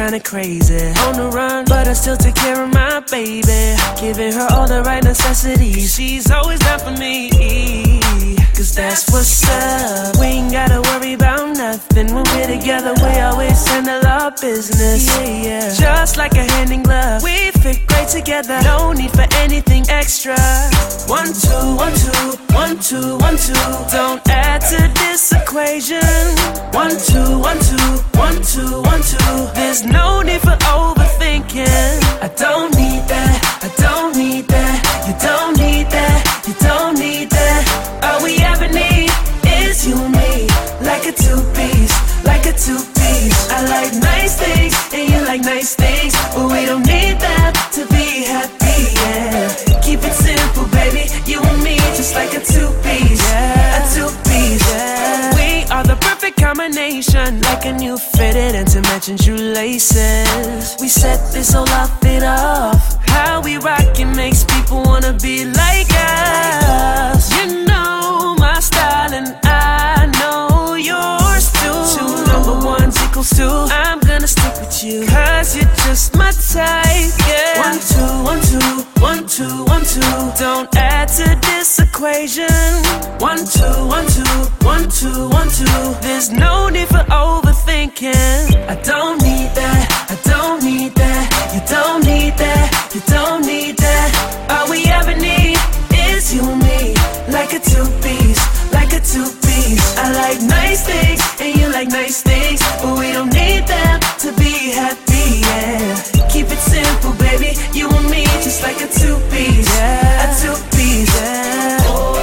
kinda crazy. On the run, but I still take care of my baby. Giving her all the right necessities. She's always down for me, cause that's what's up. We ain't gotta worry about nothing. When we're together, we always handle our business. Yeah, yeah. Just like a hand in glove, we fit great together. No need for anything extra. 1, 2, 1, 2, 1, 2, 1, 2. Don't add to this equation. 1, 2, 1, 2, 1, 2, 1, 2. There's no need for overthinking. I don't need that. I don't need that. You don't need that. You don't need that. All we ever need is you and me, like a two-piece, like a two-piece. I like nice things, and you like nice things, but we don't need that to be happy, yeah. Keep it simple, baby, you and me, just like a two-piece, yeah. A two-piece, yeah. We are the perfect combination, like a new fitted and to matching shoelaces. We set this whole outfit off. How we rock it makes people wanna be like us. You know my style and I know yours too. 2 number ones equals 2. I'm gonna stick with you, cause you're just my type, yeah. 1, 2, 1, 2, 1, 2, 1, 2. Don't add to this equation. 1, 2, 1, 2, 1, 2, 1, 2. There's no need for overthinking. I don't need that. I don't need that. You don't need that. You don't need that. All we ever need is you and me, like a two-piece, like a two-piece. I like nice things, and you like nice things, but we don't need them to be happy, yeah. Keep it simple, baby, you and me, just like a two-piece, yeah. A two-piece, yeah.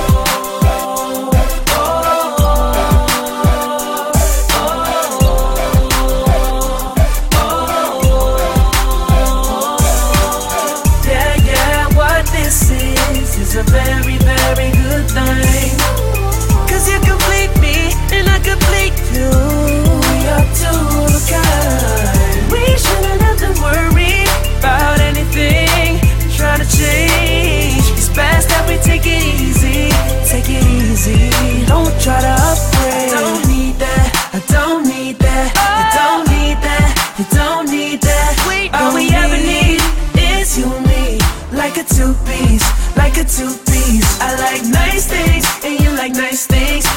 It's a very, very good thing, cause you complete me and I complete you. We are two of a kind. We shouldn't have to worry about anything, try to change. It's best that we take it easy, take it easy. Don't try to upgrade. I don't need that, I don't need that. You don't need that, you don't need that. All we ever need is you and me, like a two-piece, like a two-piece. I like nice things, and you like nice things,